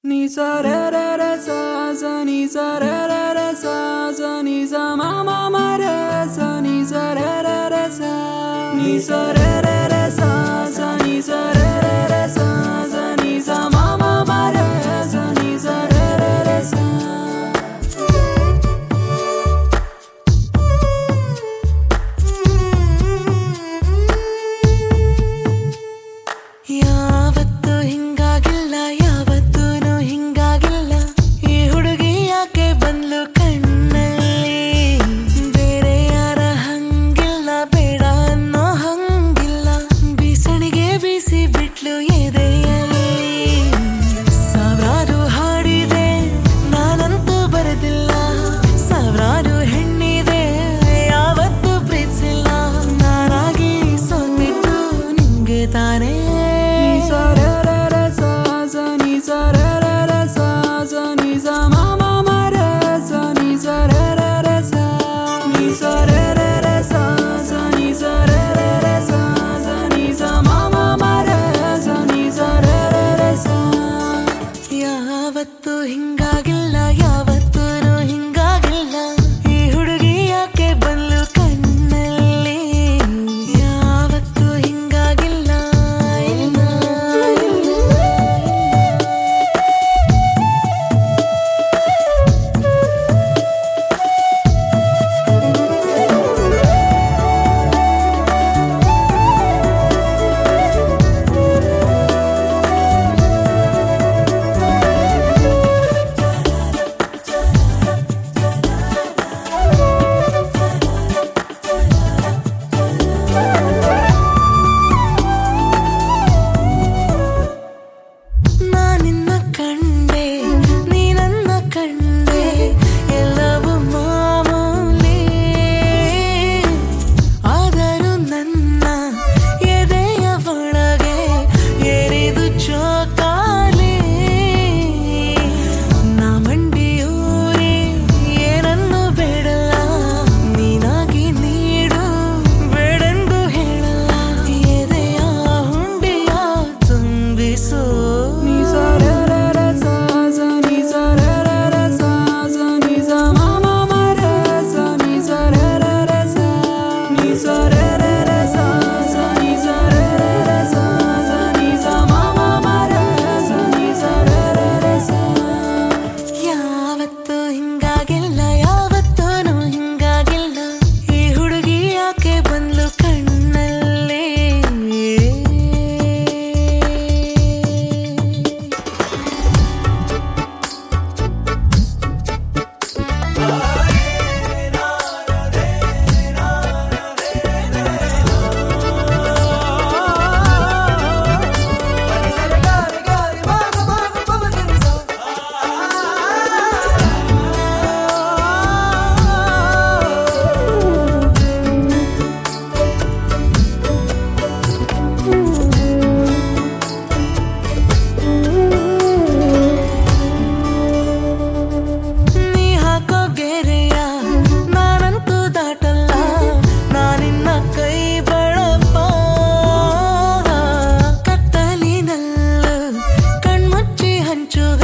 Ni sa re re re sa ni sa re re re sa ni sa ma ma ma re sa ni sa re re re sa ni sa re re re sa ni sa re re re sa ni sa ma ma ma re sa ni sa re re re sa ಯಾವತ್ತೂ ಹಿಂಗಾಗಿಲ್ಲ ಯಾವತ್ತೂನು ಹಿಂಗಾಗಿಲ್ಲ ಈ ಹುಡುಗಿ ಯಾಕೆ ಬಂದ್ಲು ಕಣ್ಣಲ್ಲಿ ಬೇರೆ ಯಾರ ಹಂಗಿಲ್ಲ ಬೇಡ ಅನ್ನೋ ಹಂಗಿಲ್ಲ ಬೀಸಣಿಗೆ ಬೀಸಿ ಬಿಟ್ಲು ಎದೆಯಲ್ಲಿ ಸಾವಿರಾರು ಹಾಡಿದೆ ನಾನಂತೂ ಬರೆದಿಲ್ಲ ಸಾವಿರಾರು ಹೆಣ್ಣಿದೆ ಯಾವತ್ತೂ ಪ್ರೀತಿಸಿಲ್ಲ ನಾನಾಗಿ ಸೋತ್ಬಿಟ್ಟು ನಿಂಗೆ ತಾನೇ ಯಾವತ್ತೂ ಹಿಂಗಾಗಿಲ್ಲ ಯಾವತ್ತೂನು ಹಿಂಗಾಗಿಲ್ಲ ಈ ಹುಡುಗಿ ಯಾಕೆ ಬಂದ್ಲು ಕಣ್ಣಲ್ಲಿ ಯಾವತ್ತೂ ಹಿಂಗಾಗಿಲ್ಲ ಇಲ್ಲ ಹಂಚುವೆ